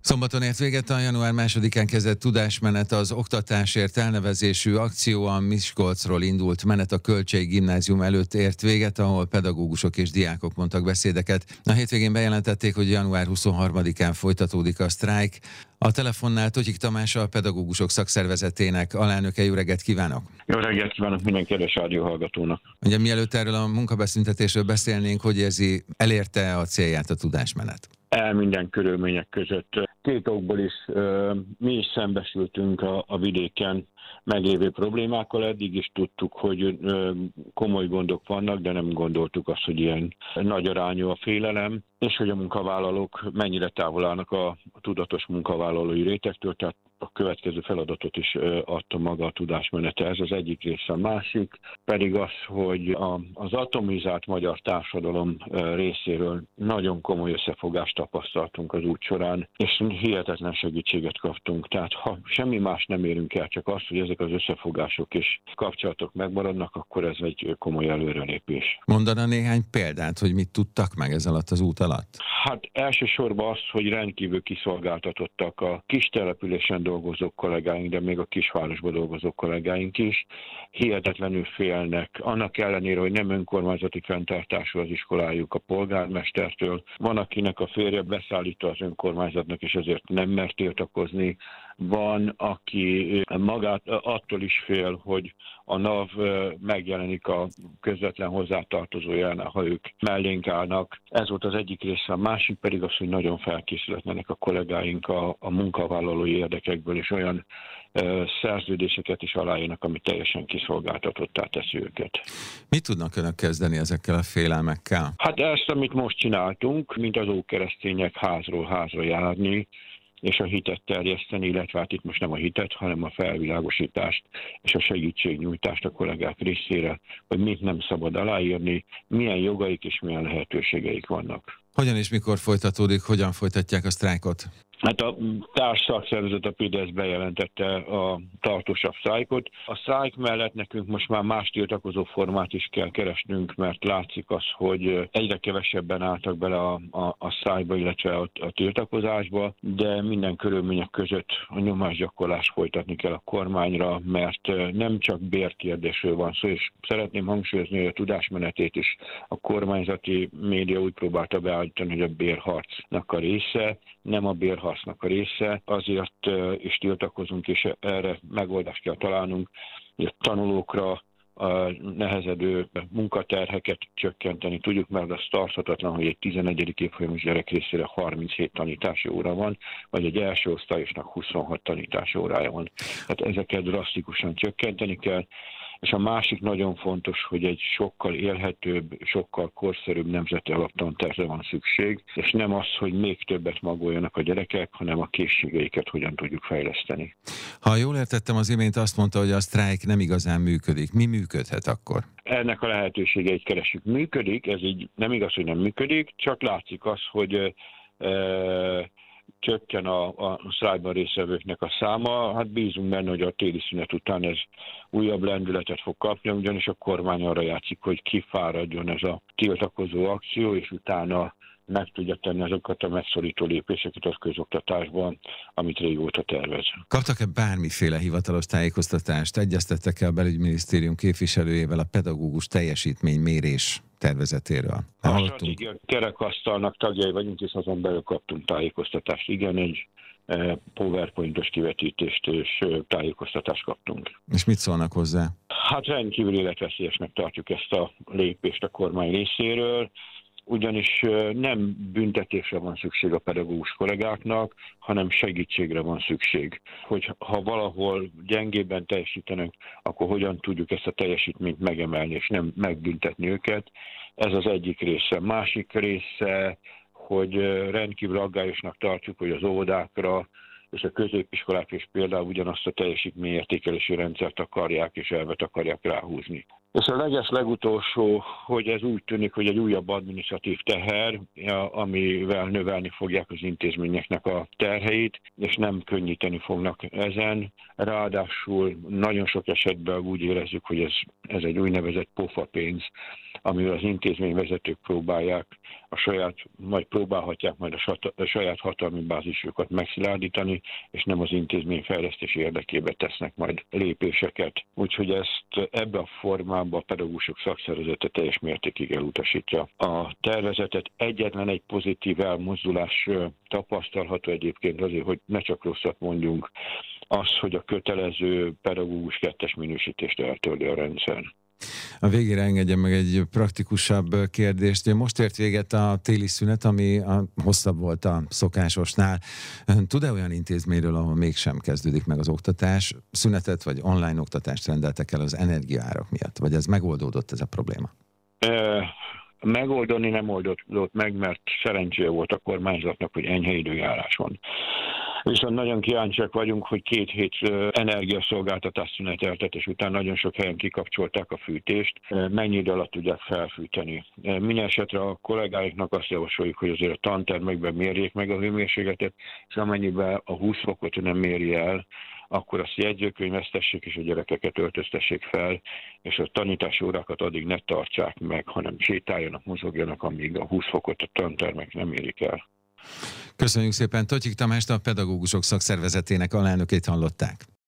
Szombaton ért véget a január 2-án kezdett tudásmenet, az oktatásért elnevezésű akció. A Miskolcról indult menet a Kölcsey Gimnázium előtt ért véget, ahol pedagógusok és diákok mondtak beszédeket. A hétvégén bejelentették, hogy január 23-án folytatódik a sztrájk. A telefonnál Totyik Tamás, a pedagógusok szakszervezetének alelnöke. Jó reggelt kívánok! Jó reggelt kívánok minden kedves rádióhallgatónak! Ugye mielőtt erről a munkabeszüntetésről beszélnénk, hogy érzi, elérte a célját a tudásmenet? Minden körülmények között. Két okból is mi is szembesültünk a vidéken meglévő problémákkal. Eddig is tudtuk, hogy komoly gondok vannak, de nem gondoltuk azt, hogy ilyen nagy arányú a félelem, és hogy a munkavállalók mennyire távol állnak a tudatos munkavállalói rétegtől, tehát a következő feladatot is adta maga a tudásmenete. Ez az egyik része. A másik pedig az, hogy az atomizált magyar társadalom részéről nagyon komoly összefogást tapasztaltunk az út során, és hihetetlen segítséget kaptunk. Tehát ha semmi más nem érünk el, csak azt, hogy ezek az összefogások és kapcsolatok megmaradnak, akkor ez egy komoly előrelépés. Mondana néhány példát, hogy mit tudtak meg ez alatt az út alatt? Hát elsősorban az, hogy rendkívül kiszolgáltatottak a kis településen dolgozó kollégáink, de még a kisvárosban dolgozó kollégáink is. Hihetetlenül félnek, annak ellenére, hogy nem önkormányzati fenntartású az iskolájuk a polgármestertől. Van, akinek a férje beszállító az önkormányzatnak, és ezért nem mert tiltakozni. Van, aki magát attól is fél, hogy a NAV megjelenik a közvetlen hozzátartozójánál, ha ők mellénk állnak. Ez volt az egyik része, a másik pedig az, hogy nagyon felkészületlenek a kollégáink a munkavállalói érdekekből, és olyan szerződéseket is aláírnak, ami teljesen kiszolgáltatottá teszi őket. Mit tudnak önök kezdeni ezekkel a félelmekkel? Hát ezt, amit most csináltunk, mint az ókeresztények házról házra járni, és a hitet terjeszteni, illetve hát itt most nem a hitet, hanem a felvilágosítást és a segítségnyújtást a kollégák részére, hogy mit nem szabad aláírni, milyen jogaik és milyen lehetőségeik vannak. Hogyan és mikor folytatódik, hogyan folytatják a sztrájkot? Hát a társszakszervezet, a PIDESZ bejelentette a tartósabb sztrájkot. A sztrájk mellett nekünk most már más tiltakozó formát is kell keresnünk, mert látszik az, hogy egyre kevesebben álltak bele a sztrájkba, illetve a tiltakozásba, de minden körülmények között a nyomásgyakorlást folytatni kell a kormányra, mert nem csak bérkérdésről van szó, és szeretném hangsúlyozni, hogy a tudásmenetét is a kormányzati média úgy próbálta beállítani, hogy a bérharcnak a része, nem a bérharcnak a része, azért is tiltakozunk, és erre megoldást kell találnunk, hogy a tanulókra a nehezedő munkaterheket csökkenteni tudjuk, mert az tarthatatlan, hogy egy 11. évfolyamos gyerek részére 37 tanítási óra van, vagy egy első osztályosnak 26 tanítási órája van. Tehát ezeket drasztikusan csökkenteni kell. És a másik nagyon fontos, hogy egy sokkal élhetőbb, sokkal korszerűbb nemzeti alaptantervre van szükség, és nem az, hogy még többet magoljanak a gyerekek, hanem a készségeiket hogyan tudjuk fejleszteni. Ha jól értettem, az imént azt mondta, hogy a sztrájk nem igazán működik. Mi működhet akkor? Ennek a lehetőségeit keresünk. Működik, ez így nem igaz, hogy nem működik, csak látszik az, hogy csökken a sztrájkban résztvevőknek a száma. Hát bízunk benne, hogy a téli szünet után ez újabb lendületet fog kapni, ugyanis a kormány arra játszik, hogy kifáradjon ez a tiltakozó akció, és utána meg tudja tenni azokat a megszorító lépéseket a közoktatásban, amit régóta tervez. Kaptak-e bármiféle hivatalos tájékoztatást? Egyeztettek-e a belügyminisztérium képviselőjével a pedagógus teljesítménymérés tervezetéről? A stratégia kerekasztalnak tagjai vagyunk, és azon belül kaptunk tájékoztatást. Igen, egy PowerPointos kivetítést és tájékoztatást kaptunk. És mit szólnak hozzá? Hát rendkívül életveszélyesnek tartjuk ezt a lépést a kormány részéről, ugyanis nem büntetésre van szükség a pedagógus kollégáknak, hanem segítségre van szükség. Hogy ha valahol gyengébben teljesítenek, akkor hogyan tudjuk ezt a teljesítményt megemelni, és nem megbüntetni őket. Ez az egyik része. Másik része, hogy rendkívül aggályosnak tartjuk, hogy az óvodákra és a középiskolák is például ugyanazt a teljesítményértékelési rendszert akarják és elvet akarják ráhúzni. És a legutolsó, hogy ez úgy tűnik, hogy egy újabb adminisztratív teher, amivel növelni fogják az intézményeknek a terheit, és nem könnyíteni fognak ezen. Ráadásul nagyon sok esetben úgy érezzük, hogy ez egy úgynevezett pofapénz, amivel az intézményvezetők próbálják próbálhatják majd a saját hatalmi bázisukat megszilárdítani, és nem az intézmény fejlesztési érdekében tesznek majd lépéseket. Úgyhogy ezt ebbe a formában a pedagógusok szakszervezete teljes mértékig elutasítja. A tervezetet egyetlen egy pozitív elmozdulás tapasztalható egyébként azért, hogy ne csak rosszat mondjunk, az, hogy a kötelező pedagógus 2-es minősítést eltörli a rendszer. A végére engedjen meg egy praktikusabb kérdést. Most ért véget a téli szünet, ami hosszabb volt a szokásosnál. Tud-e olyan intézményről, ahol mégsem kezdődik meg az oktatás? Szünetet vagy online oktatást rendeltek el az energiaárak miatt? Vagy ez megoldódott, ez a probléma? Megoldani nem oldódott meg, mert szerencséje volt a kormányzatnak, hogy enyhe időjárás van. Viszont nagyon kíváncsiak vagyunk, hogy 2 hét energiaszolgáltatás szüneteltetés után nagyon sok helyen kikapcsolták a fűtést. Mennyi idő alatt tudják felfűteni? Mindenesetre a kollégáiknak azt javasoljuk, hogy azért a tantermekben mérjék meg a hőmérsékletet, és amennyiben a 20 fokot nem méri el, akkor azt jegyzőkönyvesztessék és a gyerekeket öltöztessék fel, és a tanítási órákat addig ne tartsák meg, hanem sétáljanak, mozogjanak, amíg a 20 fokot a tantermek nem érik el. Köszönjük szépen. Totyik Tamást, a Pedagógusok Szakszervezetének alelnökét hallották.